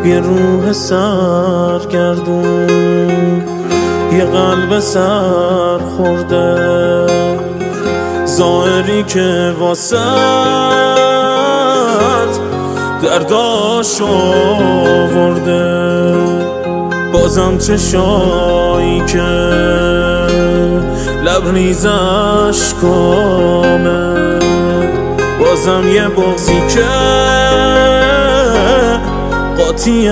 یه روح سرگردون، یه قلب سر خورده، ظاهری که واسط درداش آورده. بازم چشایی که لبریزش کامه، بازم یه بغضی که قاطی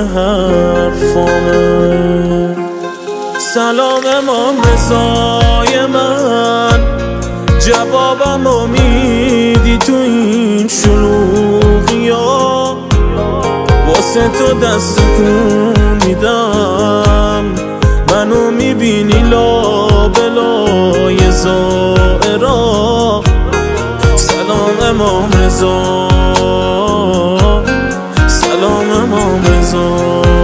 حرفامه. سلام امام رضای من، جوابمو میدی تو این شلوغی ها، واسه تو دست کن میدم، منو میبینی لابلای زائرا. سلام امام رضا، سلام امام رضا.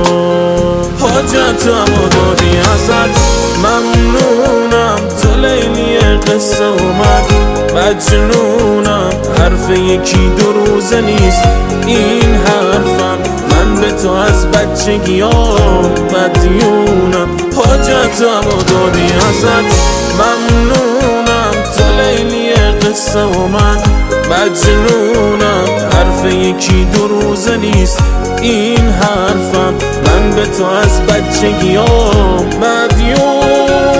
حاجتمو دادی ازت، ممنونم، تو لیلی قصه اومد. مجنونم، حرف یکی دو روزه نیست این حرفم، من به تو از بچگی مدیونم. حاجتمو دادی ازت، ممنونم، تو لیلی قصه اومد. مجنونم، حرف یکی دو روزه نیست این حرفم، من به تو از بچگی مدیونم.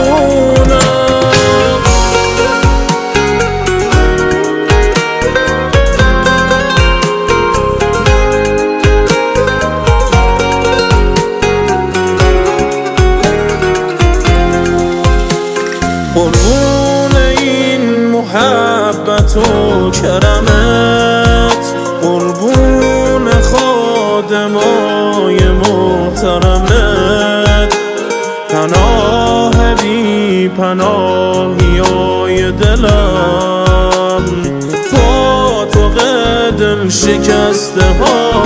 قربون این محبت و کرمت، قربون خادمای محترمت، پناه بی پناهی های دلم، با تو دل شکسته ها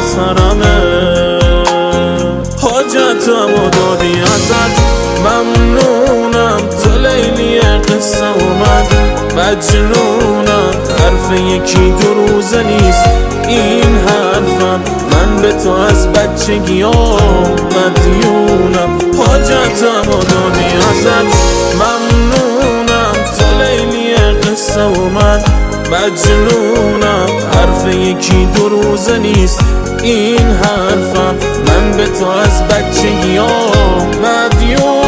سرمت. حاجتمو دادی ازت، ممنونم، تو لیلی قصه اومد. مجنونم، حرف یکی دو روزه نیست این حرفم، من به تو از بچگی مدیونم. حاجتمو دادی ازت، ممنونم، تو لیلی قصه اومد. مجنونم، حرف یکی دو روزه نیست این حرفم، من به تو از بچگی مدیونم.